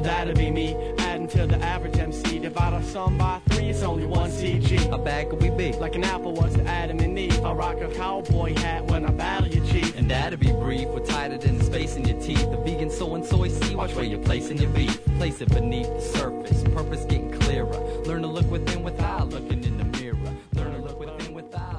that'll be me. Adding to the average MC, divide our sum by 3, it's only 1 CG. A bag of we be like an apple was to Adam and Eve. I rock a cowboy hat when I battle your chief. and that'll be brief. We're tighter than the space in your teeth. The vegan so and soy see, watch where you're placing your beef. Place it beneath the surface, purpose getting clearer. Learn to look within without looking in the mirror. Learn to look within without